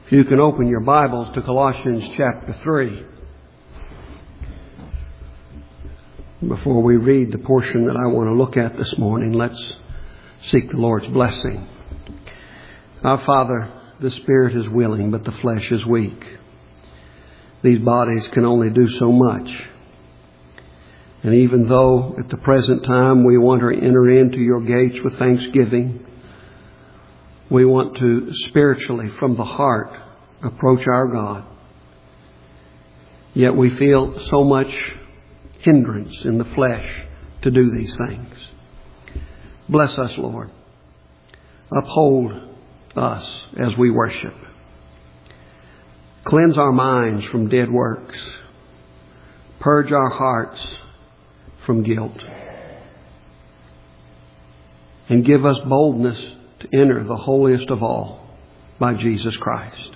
You can open your Bibles to Colossians chapter 3. Before we read the portion that I want to look at this morning, let's seek the Lord's blessing. Our Father, the Spirit is willing, but the flesh is weak. These bodies can only do so much. And even though at the present time we want to enter into your gates with thanksgiving, we want to spiritually, from the heart, approach our God. Yet we feel so much hindrance in the flesh to do these things. Bless us, Lord. Uphold us as we worship. Cleanse our minds from dead works. Purge our hearts from guilt. And give us boldness to enter the holiest of all by Jesus Christ.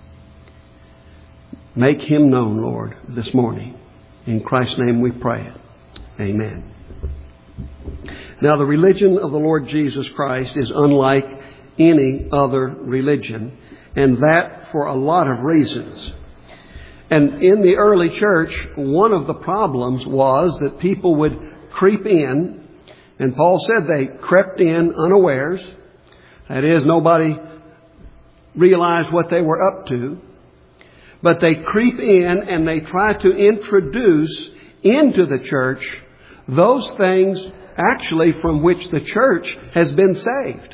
Make Him known, Lord, this morning. In Christ's name we pray it. Amen. Now, the religion of the Lord Jesus Christ is unlike any other religion, and that for a lot of reasons. And in the early church, one of the problems was that people would creep in, and Paul said they crept in unawares. That is, nobody realized what they were up to. But they creep in and they try to introduce into the church those things actually from which the church has been saved.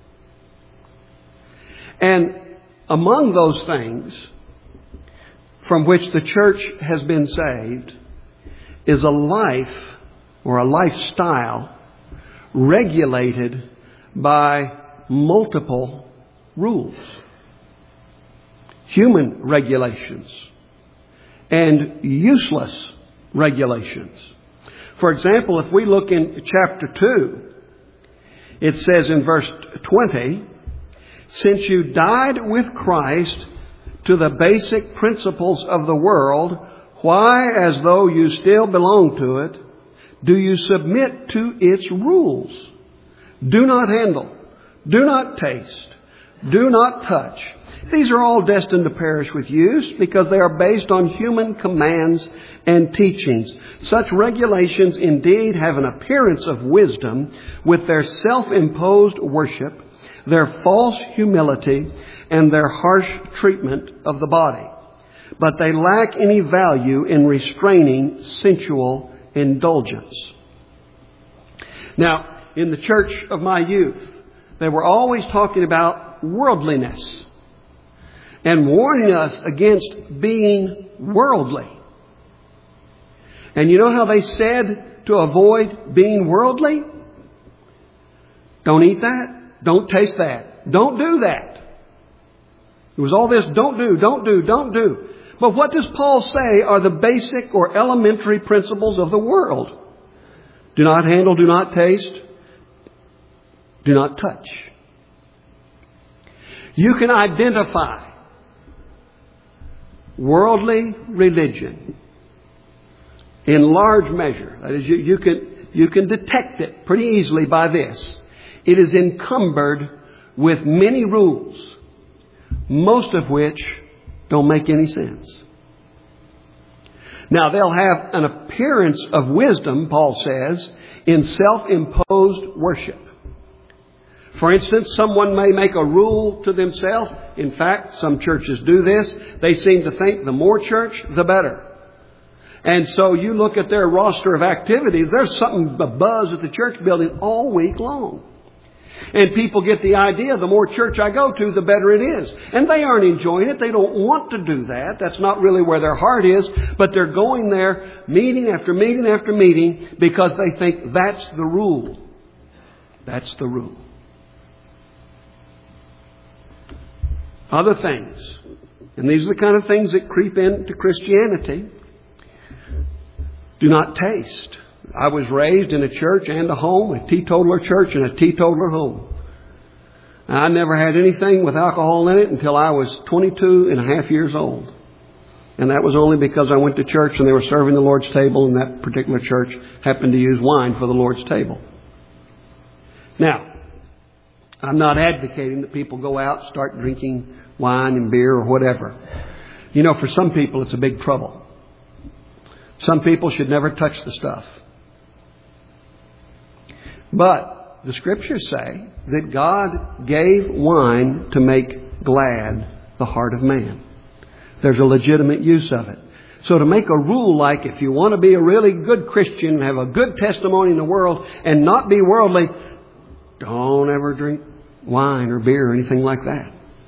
And among those things from which the church has been saved is a life or a lifestyle regulated by multiple rules. Human regulations and useless regulations. For example, if we look in chapter 2, it says in verse 20, "Since you died with Christ to the basic principles of the world, why, as though you still belong to it, do you submit to its rules? Do not handle, do not taste, do not touch." These are all destined to perish with use because they are based on human commands and teachings. Such regulations indeed have an appearance of wisdom with their self-imposed worship, their false humility, and their harsh treatment of the body. But they lack any value in restraining sensual indulgence. Now, in the church of my youth, they were always talking about worldliness and warning us against being worldly. And you know how they said to avoid being worldly? Don't eat that. Don't taste that. Don't do that. It was all this don't do, don't do, don't do. But what does Paul say are the basic or elementary principles of the world? Do not handle, do not taste, do not touch. You can identify worldly religion in large measure. That is, you can detect it pretty easily by this. It is encumbered with many rules, most of which don't make any sense. Now, they'll have an appearance of wisdom, Paul says, in self-imposed worship. For instance, someone may make a rule to themselves. In fact, some churches do this. They seem to think the more church, the better. And so you look at their roster of activities, there's something, a buzz at the church building all week long. And people get the idea, the more church I go to, the better it is. And they aren't enjoying it. They don't want to do that. That's not really where their heart is. But they're going there meeting after meeting after meeting because they think that's the rule. That's the rule. Other things, and these are the kind of things that creep into Christianity. Do not taste. I was raised in a church and a home, a teetotaler church and a teetotaler home. I never had anything with alcohol in it until I was 22 and a half years old. And that was only because I went to church and they were serving the Lord's table, and that particular church happened to use wine for the Lord's table. Now, I'm not advocating that people go out and start drinking wine and beer or whatever. You know, for some people it's a big trouble. Some people should never touch the stuff. But the Scriptures say that God gave wine to make glad the heart of man. There's a legitimate use of it. So to make a rule like if you want to be a really good Christian, have a good testimony in the world and not be worldly, don't ever drink wine or beer or anything like that.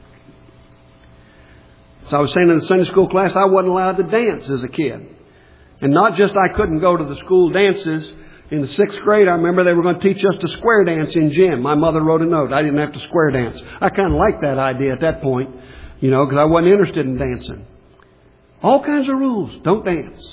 So I was saying in the Sunday school class, I wasn't allowed to dance as a kid. And not just I couldn't go to the school dances. In the 6th grade, I remember they were going to teach us to square dance in gym. My mother wrote a note. I didn't have to square dance. I kind of liked that idea at that point, you know, because I wasn't interested in dancing. All kinds of rules. Don't dance.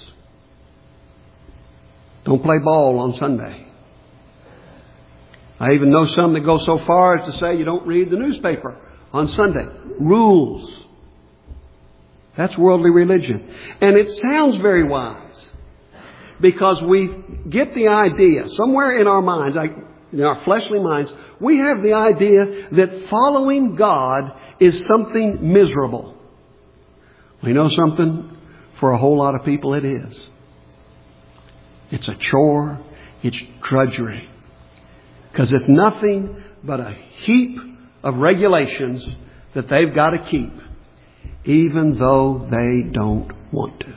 Don't play ball on Sunday. I even know some that go so far as to say you don't read the newspaper on Sunday. Rules. That's worldly religion. And it sounds very wise because we get the idea somewhere in our minds, in our fleshly minds, we have the idea that following God is something miserable. We know something? For a whole lot of people it is. It's a chore. It's drudgery. Because it's nothing but a heap of regulations that they've got to keep, even though they don't want to.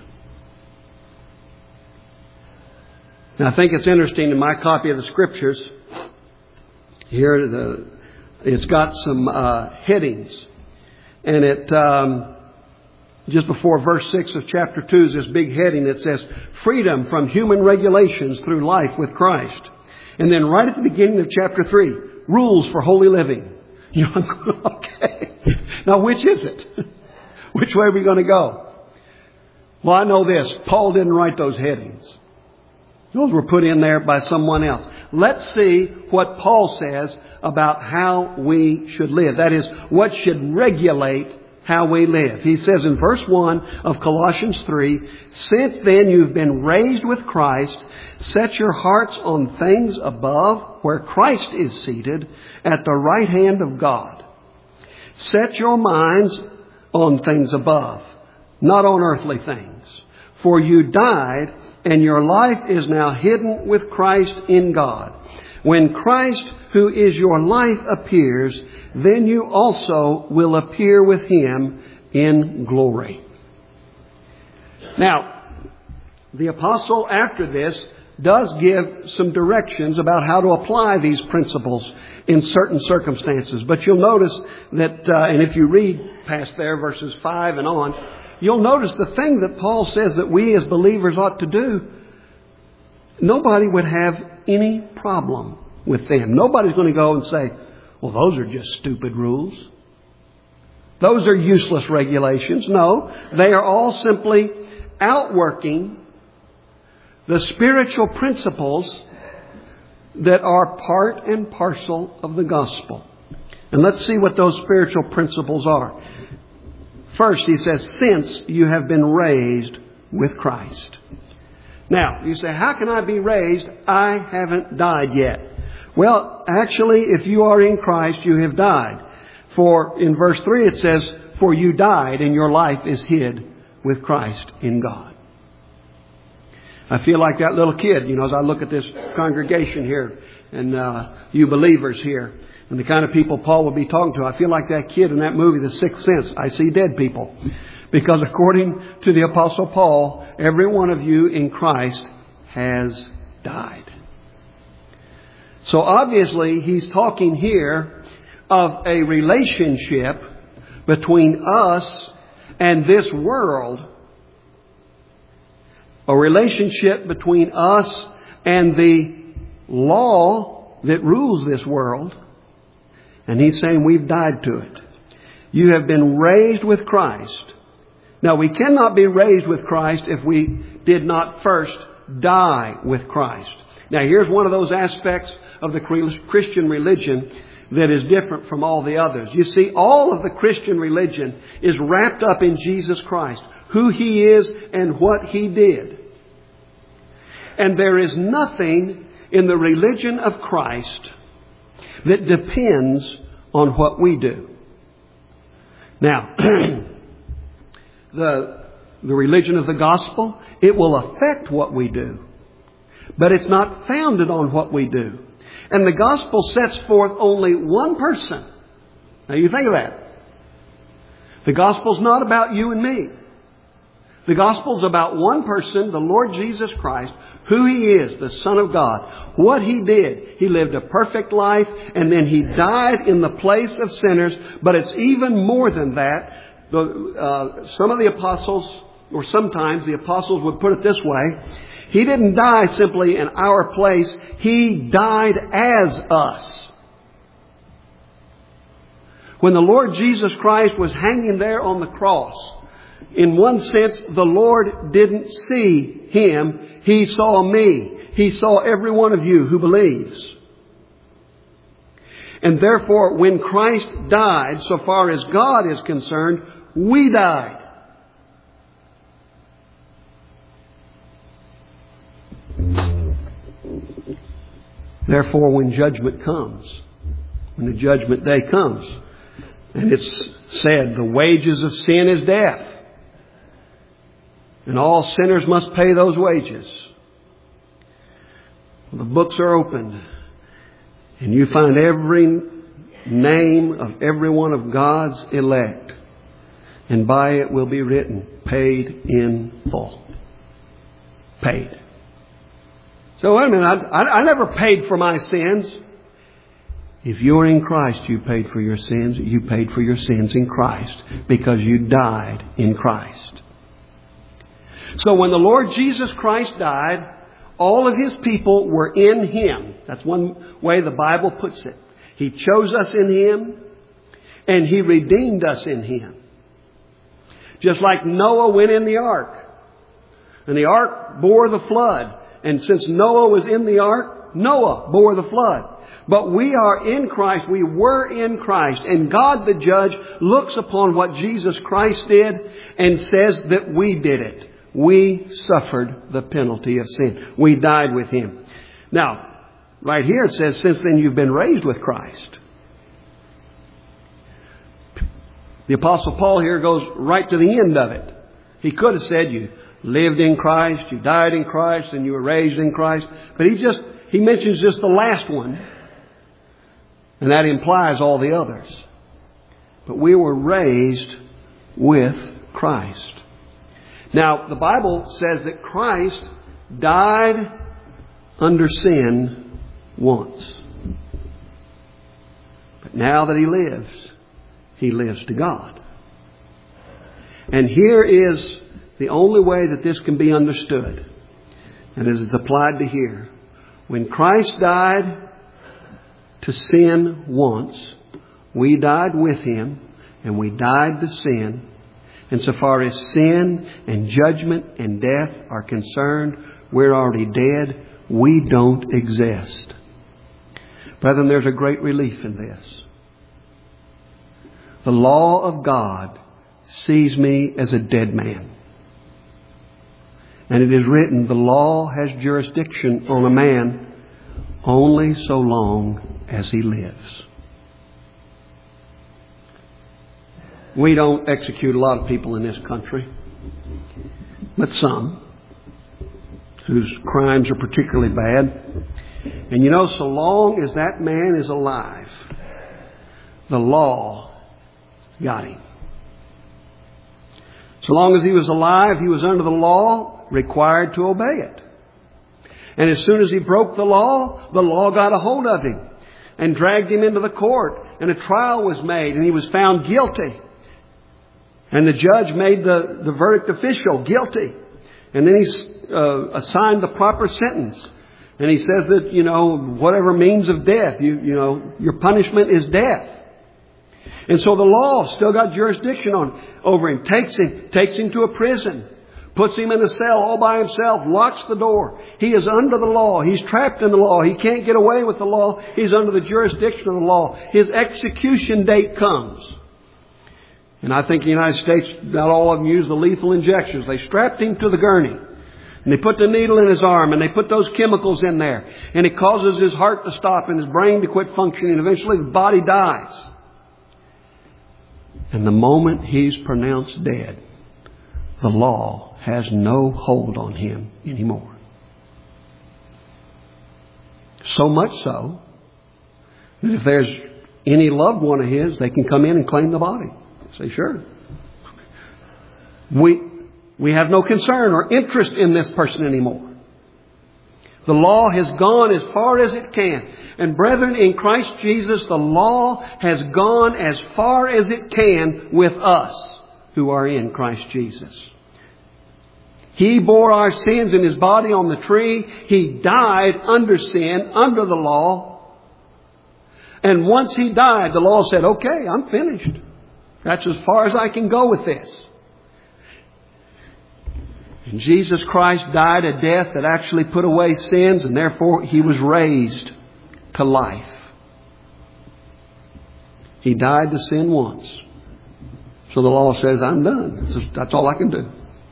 Now I think it's interesting in my copy of the Scriptures, here it's got some headings. And it just before verse 6 of chapter 2 is this big heading that says, freedom from human regulations through life with Christ. And then right at the beginning of chapter 3, rules for holy living. You know, I'm going, okay. Now which is it? Which way are we going to go? Well, I know this. Paul didn't write those headings. Those were put in there by someone else. Let's see what Paul says about how we should live. That is, what should regulate how we live. He says in verse 1 of Colossians 3, since then you've been raised with Christ, set your hearts on things above, where Christ is seated at the right hand of God. Set your minds on things above, not on earthly things. For you died, and your life is now hidden with Christ in God. When Christ, who is your life, appears, then you also will appear with Him in glory. Now, the apostle after this does give some directions about how to apply these principles in certain circumstances. But you'll notice that, and if you read past there, verses 5 and on, you'll notice the thing that Paul says that we as believers ought to do, nobody would have any problem with them. Nobody's going to go and say, well, those are just stupid rules. Those are useless regulations. No, they are all simply outworking the spiritual principles that are part and parcel of the gospel. And let's see what those spiritual principles are. First, he says, since you have been raised with Christ. Now, you say, how can I be raised? I haven't died yet. Well, actually, if you are in Christ, you have died. For in verse 3 it says, for you died and your life is hid with Christ in God. I feel like that little kid, you know, as I look at this congregation here and you believers here and the kind of people Paul will be talking to. I feel like that kid in that movie, The Sixth Sense. I see dead people. Because according to the Apostle Paul, every one of you in Christ has died. So obviously he's talking here of a relationship between us and this world. A relationship between us and the law that rules this world. And he's saying we've died to it. You have been raised with Christ. Now we cannot be raised with Christ if we did not first die with Christ. Now here's one of those aspects of the Christian religion that is different from all the others. You see, all of the Christian religion is wrapped up in Jesus Christ, who He is and what He did. And there is nothing in the religion of Christ that depends on what we do. Now, the religion of the gospel, it will affect what we do. But it's not founded on what we do. And the gospel sets forth only one person. Now you think of that. The gospel's not about you and me. The gospel's about one person, the Lord Jesus Christ, who He is, the Son of God. What He did. He lived a perfect life, and then He died in the place of sinners. But it's even more than that. Some of the apostles, or sometimes the apostles would put it this way. He didn't die simply in our place. He died as us. When the Lord Jesus Christ was hanging there on the cross, in one sense, the Lord didn't see Him. He saw me. He saw every one of you who believes. And therefore, when Christ died, so far as God is concerned, we died. Therefore, when judgment comes, when the judgment day comes, and it's said, the wages of sin is death, and all sinners must pay those wages. The books are opened, and you find every name of every one of God's elect, and by it will be written, paid in full. Paid. So wait a minute, I never paid for my sins. If you're in Christ, you paid for your sins. You paid for your sins in Christ because you died in Christ. So when the Lord Jesus Christ died, all of His people were in Him. That's one way the Bible puts it. He chose us in Him, and He redeemed us in Him. Just like Noah went in the ark, and the ark bore the flood. And since Noah was in the ark, Noah bore the flood. But we are in Christ. We were in Christ. And God the judge looks upon what Jesus Christ did and says that we did it. We suffered the penalty of sin. We died with Him. Now, right here it says, since then you've been raised with Christ. The Apostle Paul here goes right to the end of it. He could have said you lived in Christ, you died in Christ, and you were raised in Christ. But he mentions just the last one. And that implies all the others. But we were raised with Christ. Now, the Bible says that Christ died under sin once. But now that He lives to God. And here is the only way that this can be understood. And as it's applied to here. When Christ died to sin once, we died with Him, and we died to sin. And so far as sin and judgment and death are concerned, we're already dead. We don't exist. Brethren, there's a great relief in this. The law of God sees me as a dead man. And it is written, the law has jurisdiction on a man only so long as he lives. We don't execute a lot of people in this country, but some whose crimes are particularly bad. And you know, so long as that man is alive, the law got him. So long as he was alive, he was under the law, required to obey it. And as soon as he broke the law got a hold of him and dragged him into the court. And a trial was made and he was found guilty. And the judge made the verdict official guilty. And then he assigned the proper sentence. And he says that, whatever means of death, your punishment is death. And so the law still got jurisdiction over him, takes him to a prison, puts him in a cell all by himself, locks the door. He is under the law. He's trapped in the law. He can't get away with the law. He's under the jurisdiction of the law. His execution date comes. And I think in the United States, not all of them use the lethal injections. They strapped him to the gurney. And they put the needle in his arm and they put those chemicals in there. And it causes his heart to stop and his brain to quit functioning. And eventually the body dies. And the moment he's pronounced dead, the law has no hold on him anymore. So much so that if there's any loved one of his, they can come in and claim the body. Say, sure. We have no concern or interest in this person anymore. The law has gone as far as it can. And brethren, in Christ Jesus, the law has gone as far as it can with us who are in Christ Jesus. He bore our sins in His body on the tree. He died under sin, under the law. And once He died, the law said, okay, I'm finished. That's as far as I can go with this. And Jesus Christ died a death that actually put away sins, and therefore He was raised to life. He died to sin once. So the law says, I'm done. That's all I can do.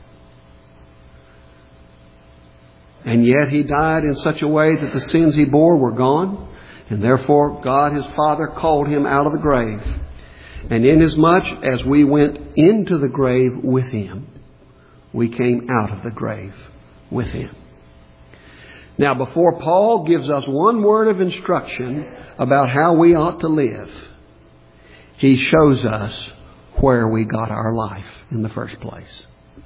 And yet He died in such a way that the sins He bore were gone. And therefore God, His Father, called Him out of the grave. And inasmuch as we went into the grave with Him, we came out of the grave with Him. Now, before Paul gives us one word of instruction about how we ought to live, he shows us where we got our life in the first place.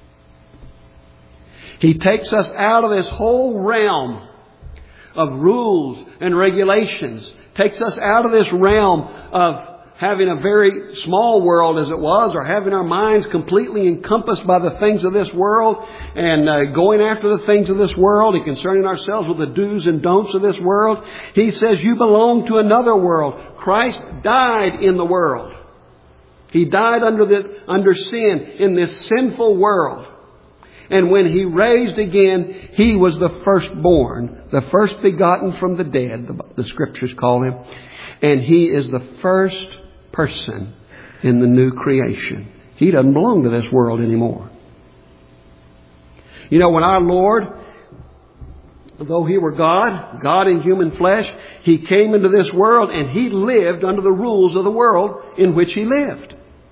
He takes us out of this whole realm of rules and regulations, takes us out of this realm of having a very small world as it was, or having our minds completely encompassed by the things of this world, and going after the things of this world and concerning ourselves with the do's and don'ts of this world. He says you belong to another world. Christ died in the world. He died under sin in this sinful world. And when He raised again, He was the firstborn, the first begotten from the dead, the Scriptures call Him. And He is the first person in the new creation. He doesn't belong to this world anymore. You know, when our Lord, though He were God, God in human flesh, He came into this world and He lived under the rules of the world in which He lived.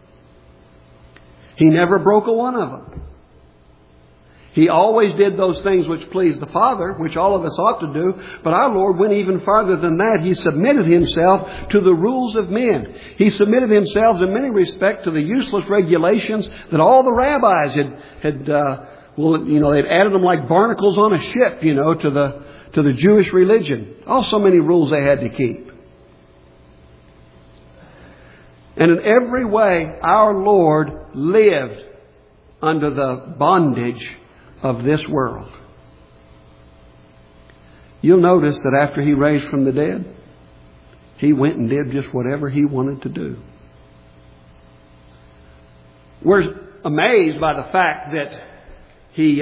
He never broke a one of them. He always did those things which pleased the Father, which all of us ought to do. But our Lord went even farther than that. He submitted Himself to the rules of men. He submitted Himself in many respects to the useless regulations that all the rabbis they'd added them like barnacles on a ship, to the Jewish religion. Oh, so many rules they had to keep. And in every way, our Lord lived under the bondage of this world. You'll notice that after He raised from the dead, He went and did just whatever He wanted to do. We're amazed by the fact that He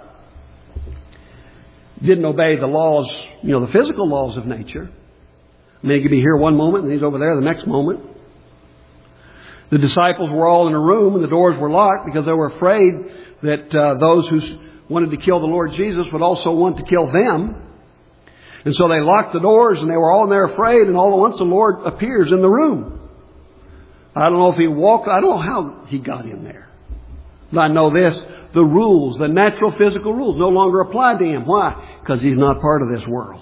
didn't obey the laws, the physical laws of nature. I mean, He could be here one moment and He's over there the next moment. The disciples were all in a room and the doors were locked because they were afraid that those who wanted to kill the Lord Jesus would also want to kill them. And so they locked the doors and they were all in there afraid, and all at once the Lord appears in the room. I don't know if He walked, I don't know how He got in there. But I know this, the rules, the natural physical rules no longer apply to Him. Why? Because He's not part of this world.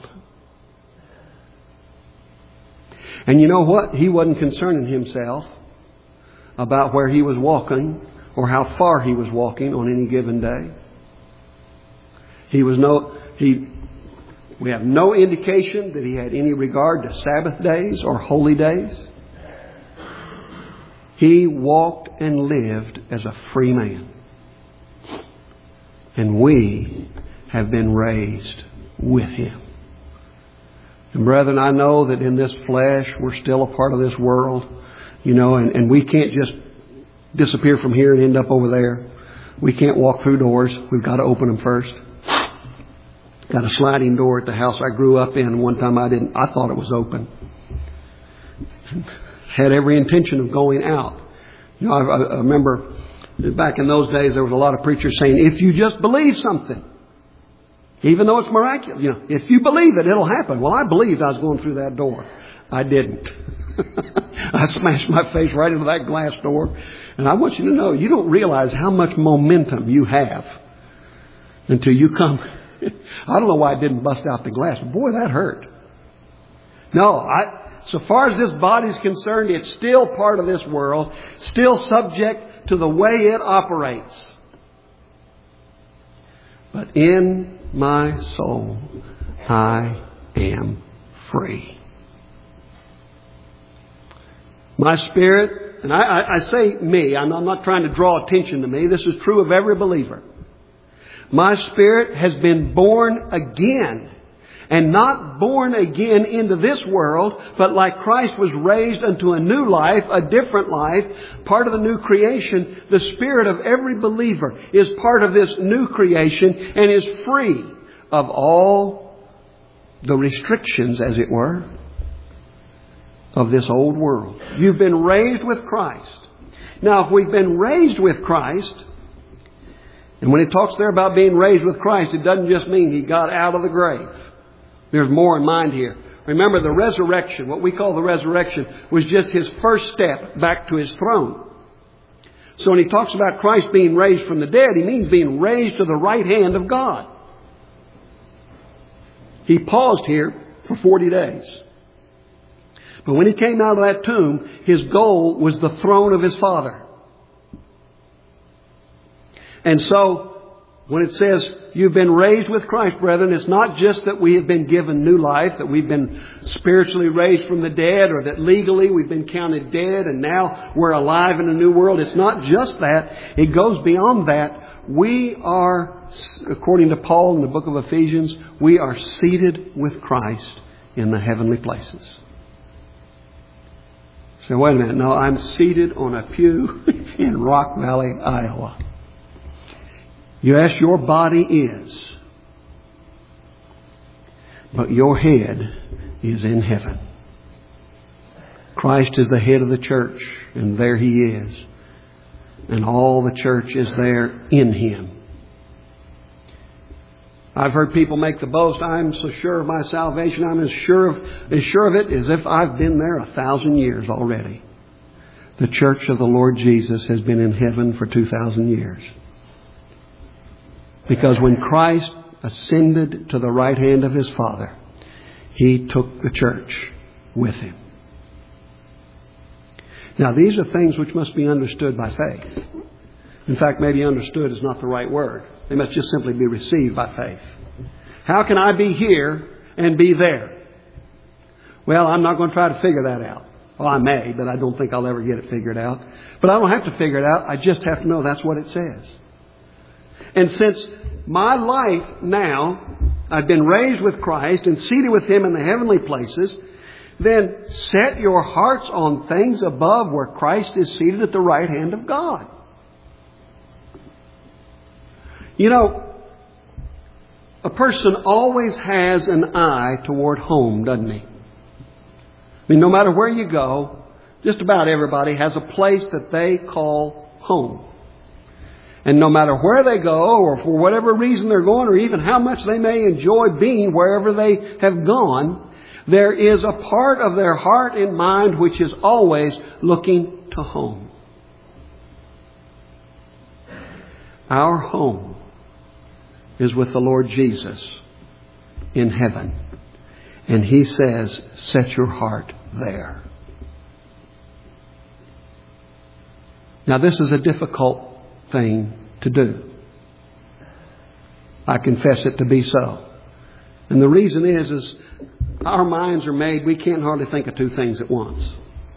And you know what? He wasn't concerning Himself about where He was walking or how far He was walking on any given day. We have no indication that He had any regard to Sabbath days or holy days. He walked and lived as a free man. And we have been raised with Him. And brethren, I know that in this flesh we're still a part of this world. And we can't just disappear from here and end up over there. We can't walk through doors. We've got to open them first. Got a sliding door at the house I grew up in. One time I thought it was open. Had every intention of going out. I remember back in those days there was a lot of preachers saying, if you just believe something, even though it's miraculous, if you believe it, it'll happen. Well, I believed I was going through that door. I didn't. I smashed my face right into that glass door. And I want you to know, you don't realize how much momentum you have until you come. I don't know why I didn't bust out the glass. But boy, that hurt. No, so far as this body is concerned, it's still part of this world, still subject to the way it operates. But in my soul, I am free. My spirit, and I say me, I'm not trying to draw attention to me. This is true of every believer. My spirit has been born again. And not born again into this world, but like Christ was raised unto a new life, a different life, part of the new creation. The spirit of every believer is part of this new creation and is free of all the restrictions, as it were, of this old world. You've been raised with Christ. Now, if we've been raised with Christ, and when it talks there about being raised with Christ, it doesn't just mean He got out of the grave. There's more in mind here. Remember, the resurrection, what we call the resurrection, was just His first step back to His throne. So when He talks about Christ being raised from the dead, He means being raised to the right hand of God. He paused here for 40 days. But when He came out of that tomb, His goal was the throne of His Father. And so, when it says, you've been raised with Christ, brethren, it's not just that we have been given new life, that we've been spiritually raised from the dead, or that legally we've been counted dead and now we're alive in a new world. It's not just that. It goes beyond that. We are, according to Paul in the book of Ephesians, we are seated with Christ in the heavenly places. So wait a minute. No, I'm seated on a pew in Rock Valley, Iowa. Yes, your body is. But your head is in heaven. Christ is the head of the church, and there He is. And all the church is there in Him. I've heard people make the boast, I'm so sure of my salvation, I'm as sure of it as if I've been there 1,000 years already. The church of the Lord Jesus has been in heaven for 2,000 years. Because when Christ ascended to the right hand of His Father, He took the church with Him. Now, these are things which must be understood by faith. In fact, maybe understood is not the right word. They must just simply be received by faith. How can I be here and be there? Well, I'm not going to try to figure that out. Well, I may, but I don't think I'll ever get it figured out. But I don't have to figure it out. I just have to know that's what it says. And since my life now, I've been raised with Christ and seated with Him in the heavenly places, then set your hearts on things above where Christ is seated at the right hand of God. You know, a person always has an eye toward home, doesn't he? I mean, no matter where you go, just about everybody has a place that they call home. And no matter where they go, or for whatever reason they're going, or even how much they may enjoy being wherever they have gone, there is a part of their heart and mind which is always looking to home. Our home is with the Lord Jesus in heaven. And He says, set your heart there. Now, this is a difficult thing to do. I confess it to be so. And the reason is our minds are made, we can't hardly think of two things at once.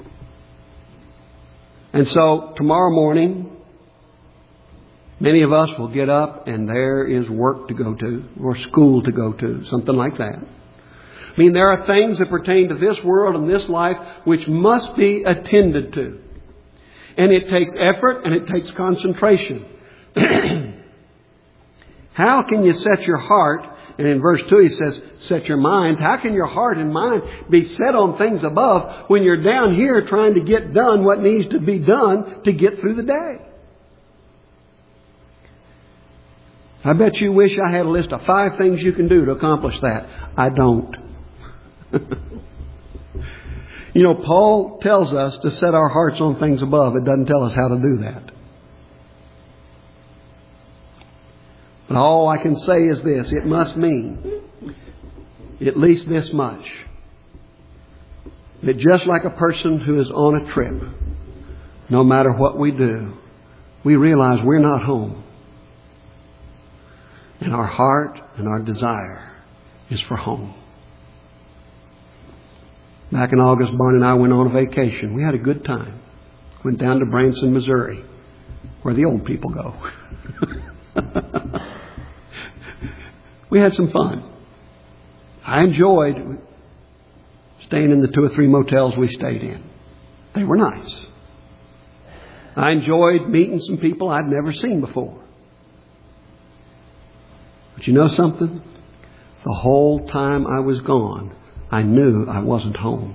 And so tomorrow morning, many of us will get up and there is work to go to or school to go to, something like that. I mean, there are things that pertain to this world and this life which must be attended to. And it takes effort and it takes concentration. How can you set your heart? And in verse 2 he says, set your minds. How can your heart and mind be set on things above when you're down here trying to get done what needs to be done to get through the day? I bet you wish I had a list of 5 things you can do to accomplish that. I don't. You know, Paul tells us to set our hearts on things above. It doesn't tell us how to do that. But all I can say is this. It must mean at least this much. That just like a person who is on a trip, no matter what we do, we realize we're not home. And our heart and our desire is for home. Back in August, Barney and I went on a vacation. We had a good time. Went down to Branson, Missouri, where the old people go. We had some fun. I enjoyed staying in the 2 or 3 motels we stayed in. They were nice. I enjoyed meeting some people I'd never seen before. But you know something? The whole time I was gone, I knew I wasn't home.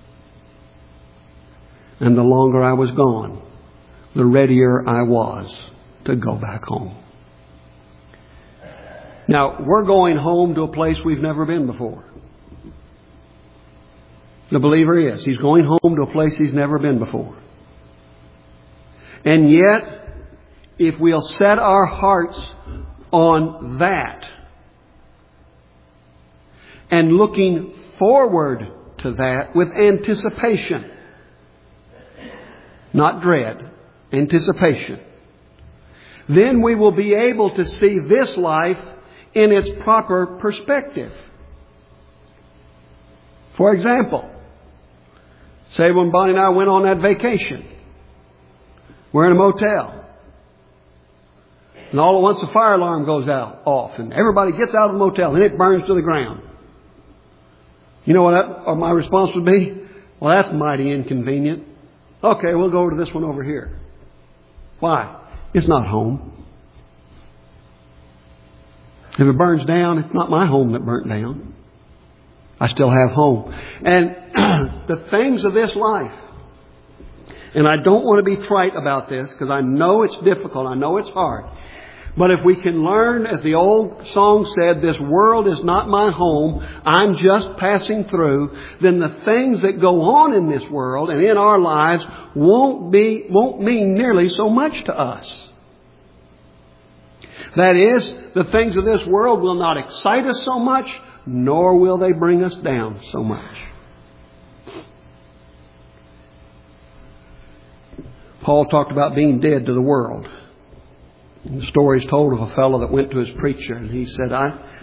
And the longer I was gone, the readier I was to go back home. Now, we're going home to a place we've never been before. The believer is. He's going home to a place he's never been before. And yet, if we'll set our hearts on that and looking forward to that with anticipation, not dread, anticipation, then we will be able to see this life in its proper perspective. For example, say when Bonnie and I went on that vacation, we're in a motel. And all at once the fire alarm goes off and everybody gets out of the motel and it burns to the ground. You know what my response would be? Well, that's mighty inconvenient. Okay, we'll go over to this one over here. Why? It's not home. If it burns down, it's not my home that burnt down. I still have home. And the things of this life, and I don't want to be trite about this because I know it's difficult. I know it's hard. But if we can learn, as the old song said, this world is not my home, I'm just passing through, then the things that go on in this world and in our lives won't mean nearly so much to us. That is, the things of this world will not excite us so much, nor will they bring us down so much. Paul talked about being dead to the world. And the story is told of a fellow that went to his preacher and he said,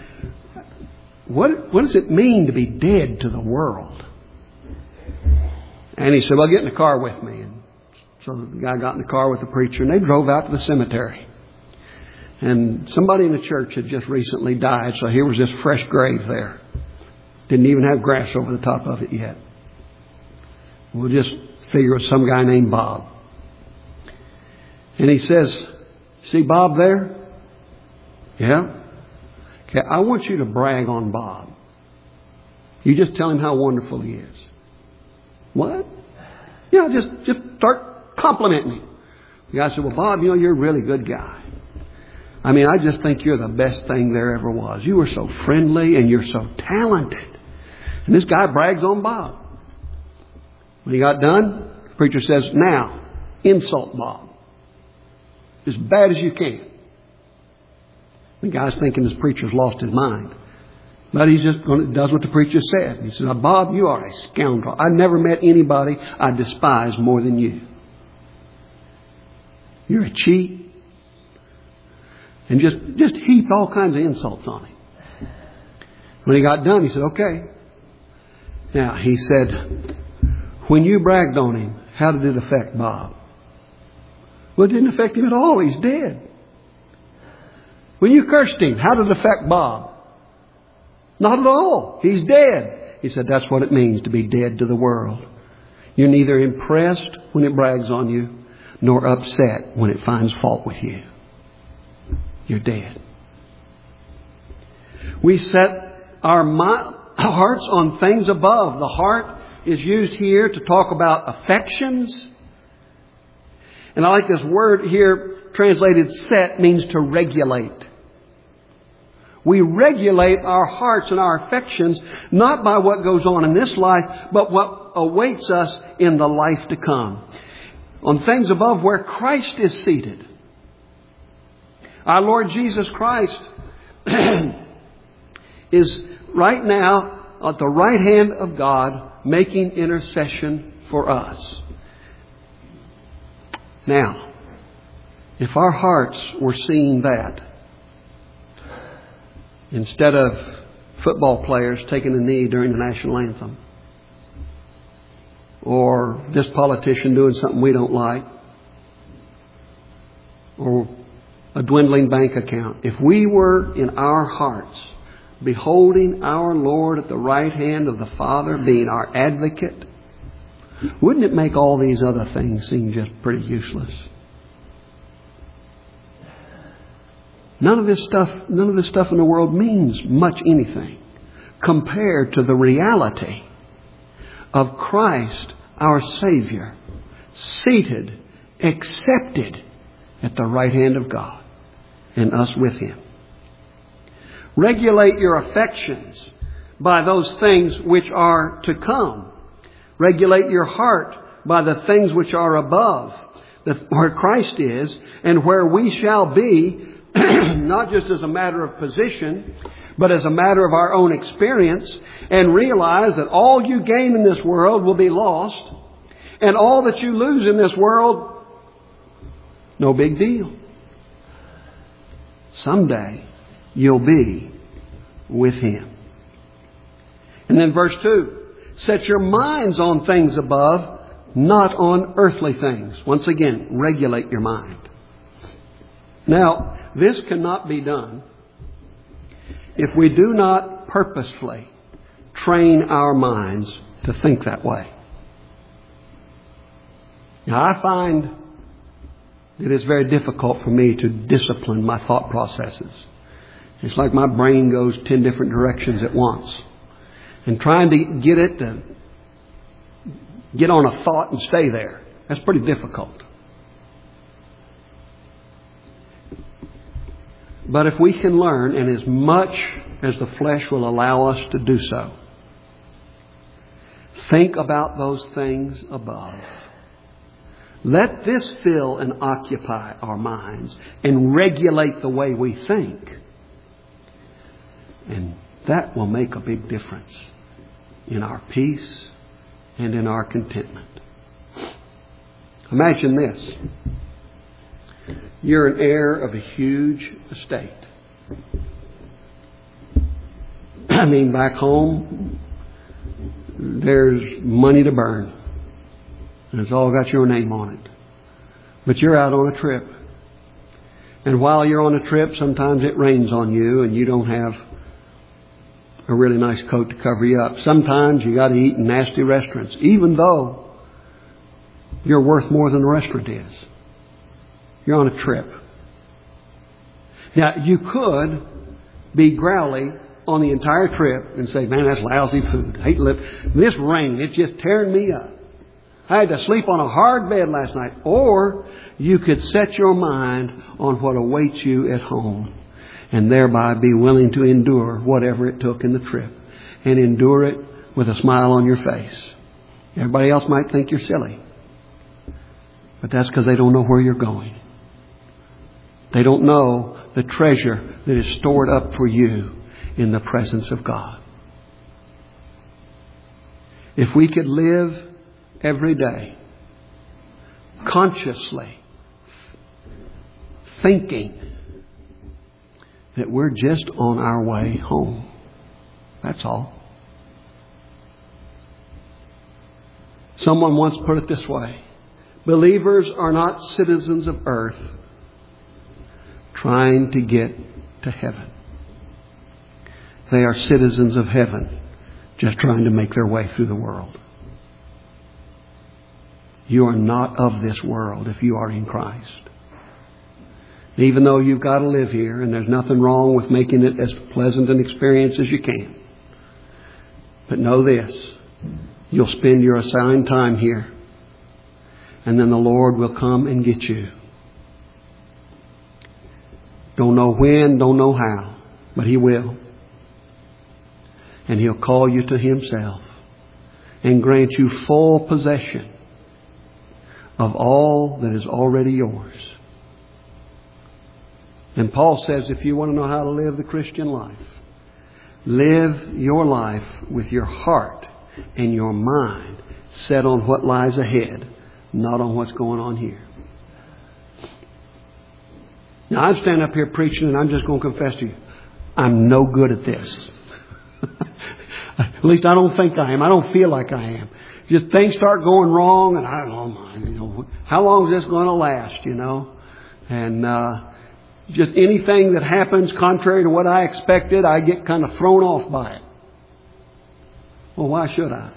what does it mean to be dead to the world? And he said, well, get in the car with me. And so the guy got in the car with the preacher and they drove out to the cemetery. And somebody in the church had just recently died, so here was this fresh grave there. Didn't even have grass over the top of it yet. We'll just figure it was some guy named Bob. And he says, see Bob there? Yeah? Okay, I want you to brag on Bob. You just tell him how wonderful he is. What? Yeah, just start complimenting him. The guy said, well, Bob, you're a really good guy. I mean, I just think you're the best thing there ever was. You were so friendly and you're so talented. And this guy brags on Bob. When he got done, the preacher says, now, insult Bob. As bad as you can. The guy's thinking his preacher's lost his mind. But he just does what the preacher said. He says, now, Bob, you are a scoundrel. I never met anybody I despise more than you. You're a cheat. And just heaped all kinds of insults on him. When he got done, he said, okay. Now, he said, when you bragged on him, how did it affect Bob? Well, it didn't affect him at all. He's dead. When you cursed him, how did it affect Bob? Not at all. He's dead. He said, that's what it means to be dead to the world. You're neither impressed when it brags on you, nor upset when it finds fault with you. You're dead. We set our hearts on things above. The heart is used here to talk about affections. And I like this word here translated set means to regulate. We regulate our hearts and our affections not by what goes on in this life, but what awaits us in the life to come. On things above where Christ is seated. Our Lord Jesus Christ is right now at the right hand of God making intercession for us. Now, if our hearts were seeing that, instead of football players taking a knee during the national anthem, or this politician doing something we don't like, or a dwindling bank account, if we were in our hearts beholding our Lord at the right hand of the Father, being our advocate, wouldn't it make all these other things seem just pretty useless? None of this stuff in the world means much anything compared to the reality of Christ, our Savior, seated, accepted at the right hand of God, and us with Him. Regulate your affections by those things which are to come. Regulate your heart by the things which are above, where Christ is, and where we shall be, not just as a matter of position, but as a matter of our own experience, and realize that all you gain in this world will be lost, and all that you lose in this world, no big deal. Someday you'll be with Him. And then verse 2, set your minds on things above, not on earthly things. Once again, regulate your mind. Now, this cannot be done if we do not purposefully train our minds to think that way. Now, I find it is very difficult for me to discipline my thought processes. It's like my brain goes 10 different directions at once. And trying to get it to get on a thought and stay there, that's pretty difficult. But if we can learn, and as much as the flesh will allow us to do so, think about those things above. Let this fill and occupy our minds and regulate the way we think. And that will make a big difference in our peace and in our contentment. Imagine this. You're an heir of a huge estate. I mean, back home, there's money to burn. And it's all got your name on it. But you're out on a trip. And while you're on a trip, sometimes it rains on you and you don't have a really nice coat to cover you up. Sometimes you got to eat in nasty restaurants, even though you're worth more than the restaurant is. You're on a trip. Now, you could be growly on the entire trip and say, man, that's lousy food. I hate to live. This rain, it's just tearing me up. I had to sleep on a hard bed last night. Or you could set your mind on what awaits you at home and thereby be willing to endure whatever it took in the trip and endure it with a smile on your face. Everybody else might think you're silly, but that's because they don't know where you're going. They don't know the treasure that is stored up for you in the presence of God. If we could live every day consciously thinking that we're just on our way home. That's all. Someone once put it this way. Believers are not citizens of earth trying to get to heaven. They are citizens of heaven just trying to make their way through the world. You are not of this world if you are in Christ. Even though you've got to live here, and there's nothing wrong with making it as pleasant an experience as you can. But know this, you'll spend your assigned time here, and then the Lord will come and get you. Don't know when, don't know how, but He will. And He'll call you to Himself. and grant you full possession of all that is already yours. And Paul says, if you want to know how to live the Christian life, live your life with your heart and your mind set on what lies ahead, not on what's going on here. Now, I'm standing up here preaching, and I'm just going to confess to you, I'm no good at this. At least I don't think I am. I don't feel like I am. Just things start going wrong, and I don't know, how long is this going to last, And just anything that happens contrary to what I expected, I get kind of thrown off by it. Well, why should I?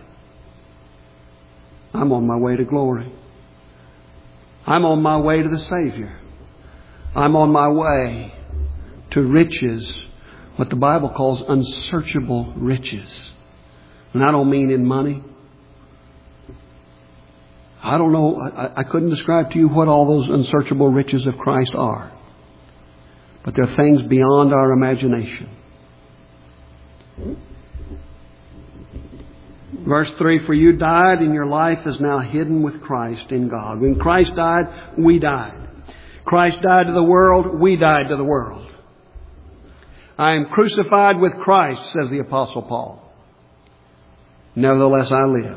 I'm on my way to glory. I'm on my way to the Savior. I'm on my way to riches, what the Bible calls unsearchable riches. And I don't mean in money. I don't know. I couldn't describe to you what all those unsearchable riches of Christ are. But they're things beyond our imagination. Verse 3, for you died and your life is now hidden with Christ in God. When Christ died, we died. Christ died to the world, we died to the world. I am crucified with Christ, says the Apostle Paul. Nevertheless, I live.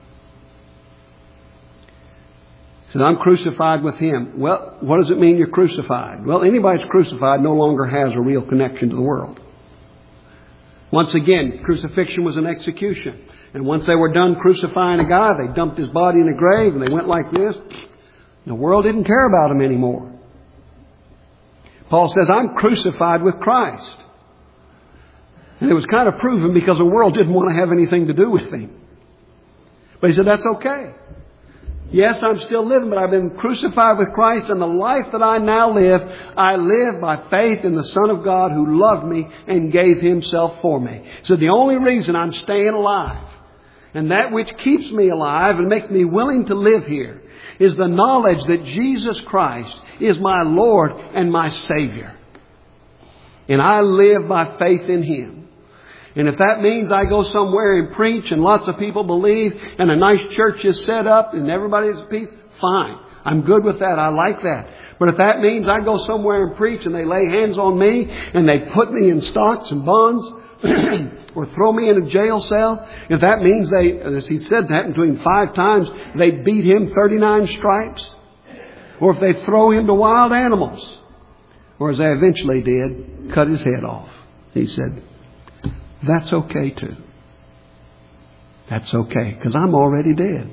He said, I'm crucified with Him. Well, what does it mean you're crucified? Well, anybody that's crucified no longer has a real connection to the world. Once again, crucifixion was an execution. And once they were done crucifying a guy, they dumped his body in a grave and they went like this. The world didn't care about him anymore. Paul says, I'm crucified with Christ. And it was kind of proven because the world didn't want to have anything to do with him. But he said, that's okay. Yes, I'm still living, but I've been crucified with Christ, and the life that I now live, I live by faith in the Son of God who loved me and gave Himself for me. So the only reason I'm staying alive, and that which keeps me alive and makes me willing to live here, is the knowledge that Jesus Christ is my Lord and my Savior. And I live by faith in Him. And if that means I go somewhere and preach and lots of people believe and a nice church is set up and everybody's at peace, fine. I'm good with that. I like that. But if that means I go somewhere and preach and they lay hands on me and they put me in stocks and bonds or throw me in a jail cell, if that means they, as he said that between 5 times, they beat him 39 stripes, or if they throw him to wild animals, or as they eventually did, cut his head off, he said, that's okay too. That's okay, because I'm already dead.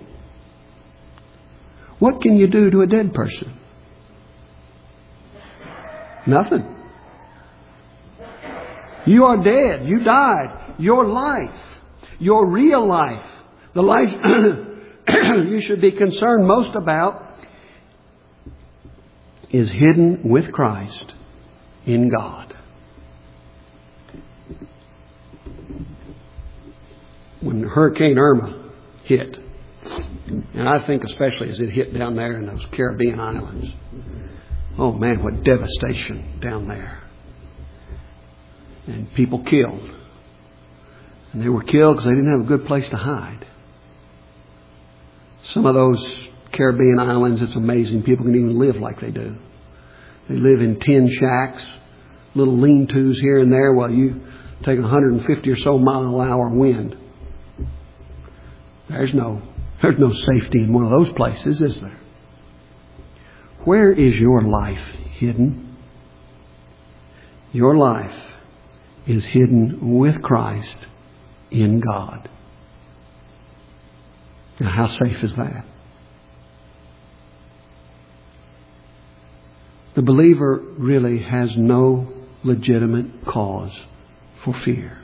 What can you do to a dead person? Nothing. You are dead. You died. Your life, your real life, the life you should be concerned most about is hidden with Christ in God. When Hurricane Irma hit, and I think especially as it hit down there in those Caribbean islands, oh man, what devastation down there. And people killed. And they were killed because they didn't have a good place to hide. Some of those Caribbean islands, it's amazing. People can even live like they do. They live in tin shacks, little lean-tos here and there while you take 150 or so mile an hour wind. There's no safety in one of those places, is there? Where is your life hidden? Your life is hidden with Christ in God. Now, how safe is that? The believer really has no legitimate cause for fear.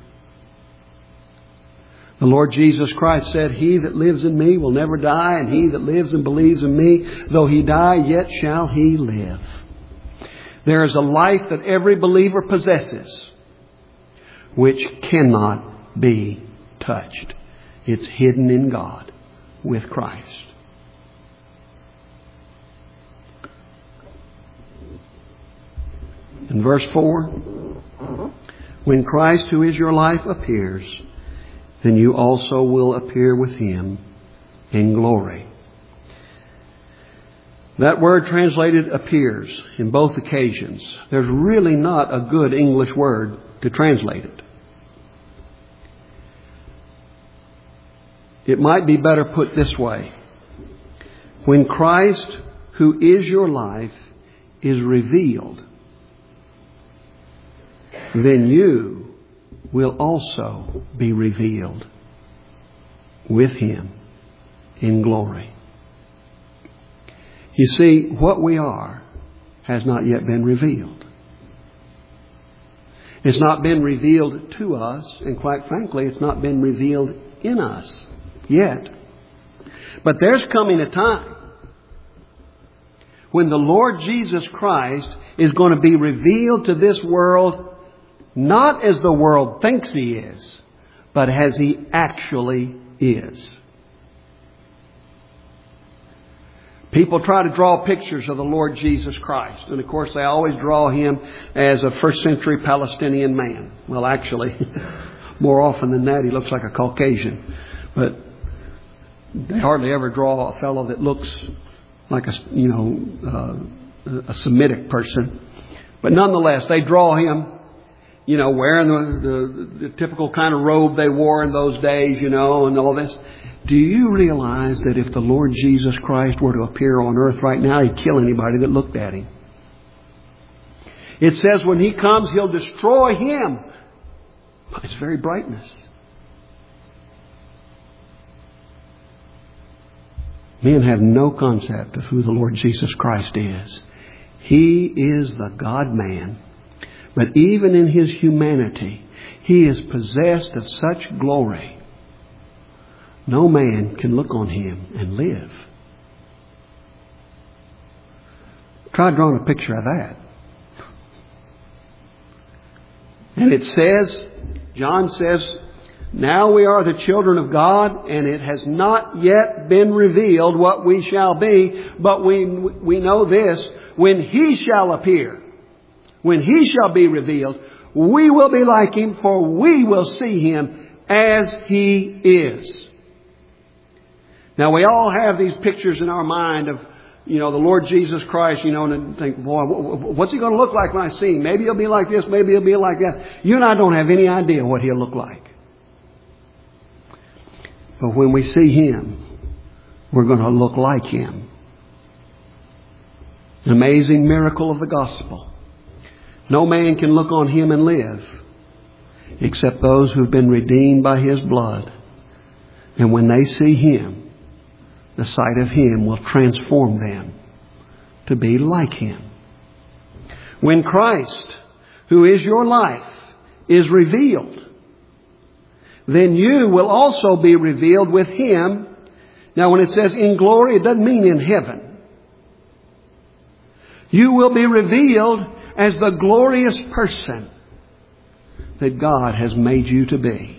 The Lord Jesus Christ said, He that lives in me will never die, and he that lives and believes in me, though he die, yet shall he live. There is a life that every believer possesses which cannot be touched. It's hidden in God with Christ. In verse 4, when Christ, who is your life, appears, then you also will appear with Him in glory. That word translated appears in both occasions. There's really not a good English word to translate it. It might be better put this way. When Christ, who is your life, is revealed, then you will also be revealed with Him in glory. You see, what we are has not yet been revealed. It's not been revealed to us, and quite frankly, it's not been revealed in us yet. But there's coming a time when the Lord Jesus Christ is going to be revealed to this world, not as the world thinks He is, but as He actually is. People try to draw pictures of the Lord Jesus Christ. And of course, they always draw Him as a first century Palestinian man. Well, actually, more often than that, He looks like a Caucasian. But they hardly ever draw a fellow that looks like a Semitic person. But nonetheless, they draw Him, wearing the typical kind of robe they wore in those days, and all this. Do you realize that if the Lord Jesus Christ were to appear on earth right now, He'd kill anybody that looked at Him? It says when He comes, He'll destroy him by His very brightness. Men have no concept of who the Lord Jesus Christ is. He is the God-man. But even in His humanity, He is possessed of such glory. No man can look on Him and live. Try drawing a picture of that. And it says, John says, now we are the children of God, and it has not yet been revealed what we shall be, but we know this, when He shall appear, when He shall be revealed, we will be like Him, for we will see Him as He is. Now, we all have these pictures in our mind of, the Lord Jesus Christ, and think, boy, what's He going to look like when I see Him? Maybe He'll be like this, maybe He'll be like that. You and I don't have any idea what He'll look like. But when we see Him, we're going to look like Him. An amazing miracle of the gospel. No man can look on Him and live except those who've been redeemed by His blood. And when they see Him, the sight of Him will transform them to be like Him. When Christ, who is your life, is revealed, then you will also be revealed with Him. Now, when it says in glory, it doesn't mean in heaven. You will be revealed as the glorious person that God has made you to be.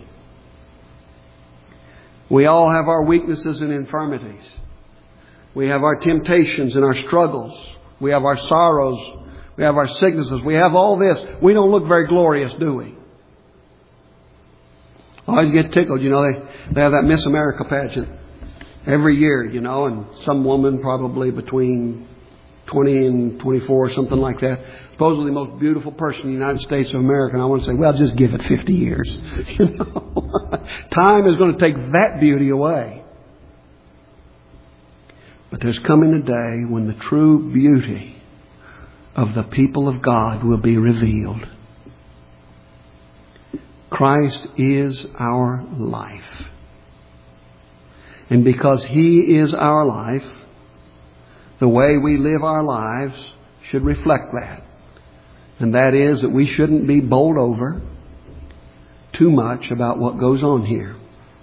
We all have our weaknesses and infirmities. We have our temptations and our struggles. We have our sorrows. We have our sicknesses. We have all this. We don't look very glorious, do we? I always get tickled. They have that Miss America pageant every year, and some woman probably between 20 and 24 or something like that. Supposedly the most beautiful person in the United States of America. And I want to say, well, just give it 50 years. Time is going to take that beauty away. But there's coming a day when the true beauty of the people of God will be revealed. Christ is our life. And because He is our life, the way we live our lives should reflect that. And that is that we shouldn't be bowled over too much about what goes on here.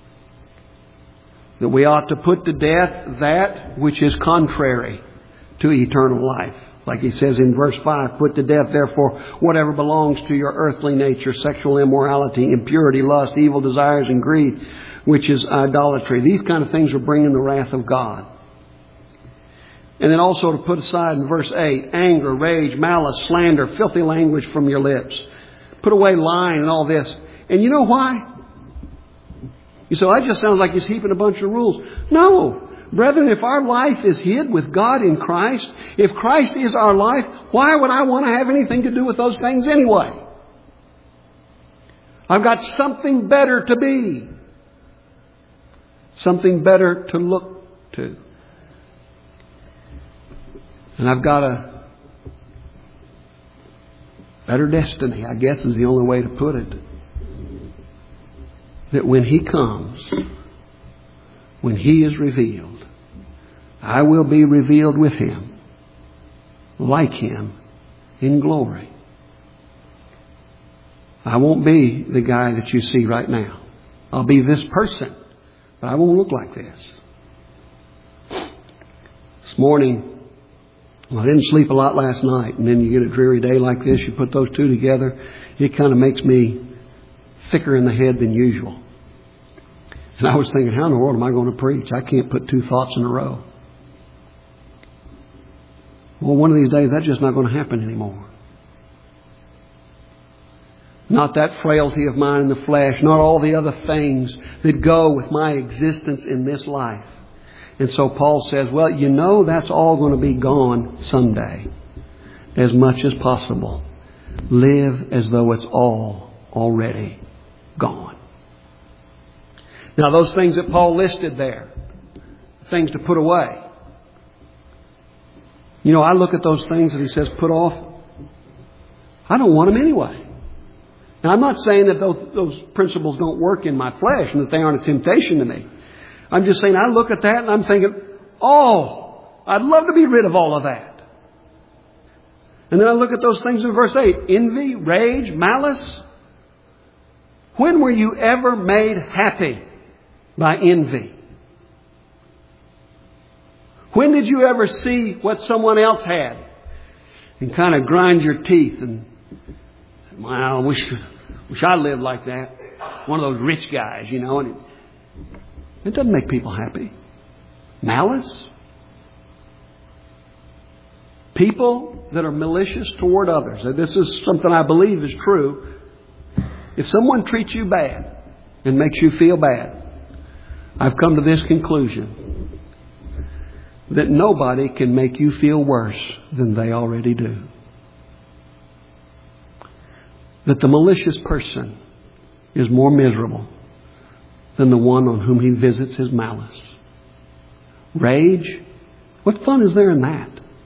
That we ought to put to death that which is contrary to eternal life. Like He says in verse 5, put to death, therefore, whatever belongs to your earthly nature, sexual immorality, impurity, lust, evil desires, and greed, which is idolatry. These kind of things are bringing the wrath of God. And then also to put aside in verse 8, anger, rage, malice, slander, filthy language from your lips. Put away lying and all this. And you know why? You say, that just sounds like he's heaping a bunch of rules. No. Brethren, if our life is hid with God in Christ, if Christ is our life, why would I want to have anything to do with those things anyway? I've got something better to be. Something better to look to. And I've got a better destiny, I guess is the only way to put it. That when He comes, when He is revealed, I will be revealed with Him, like Him, in glory. I won't be the guy that you see right now. I'll be this person, but I won't look like this. This morning, I didn't sleep a lot last night, and then you get a dreary day like this, you put those two together, it kind of makes me thicker in the head than usual. And I was thinking, how in the world am I going to preach? I can't put two thoughts in a row. Well, one of these days, that's just not going to happen anymore. Not that frailty of mine in the flesh, not all the other things that go with my existence in this life. And so Paul says, well, you know that's all going to be gone someday. As much as possible. Live as though it's all already gone. Now those things that Paul listed there, things to put away. You know, I look at those things that he says put off. I don't want them anyway. Now I'm not saying that those principles don't work in my flesh and that they aren't a temptation to me. I'm just saying I look at that and I'm thinking, oh, I'd love to be rid of all of that. And then I look at those things in verse 8. Envy, rage, malice. When were you ever made happy by envy? When did you ever see what someone else had and kind of grind your teeth and, well, I wish I lived like that. One of those rich guys, you know. And it doesn't make people happy. Malice. People that are malicious toward others. This is something I believe is true. If someone treats you bad and makes you feel bad, I've come to this conclusion. That nobody can make you feel worse than they already do. That the malicious person is more miserable than the one on whom he visits his malice. Rage? What fun is there in that?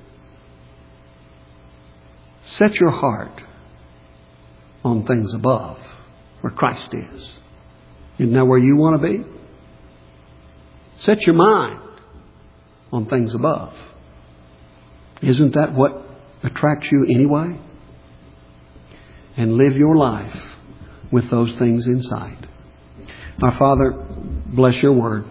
Set your heart on things above, where Christ is. Isn't that where you want to be? Set your mind on things above. Isn't that what attracts you anyway? And live your life with those things in sight. Our Father, bless your word.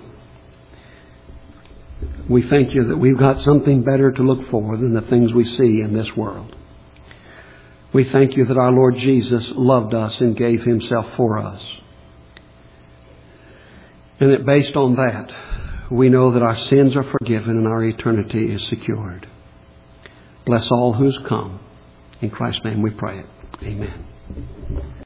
We thank you that we've got something better to look for than the things we see in this world. We thank you that our Lord Jesus loved us and gave himself for us. And that based on that, we know that our sins are forgiven and our eternity is secured. Bless all who's come. In Christ's name we pray it. Amen.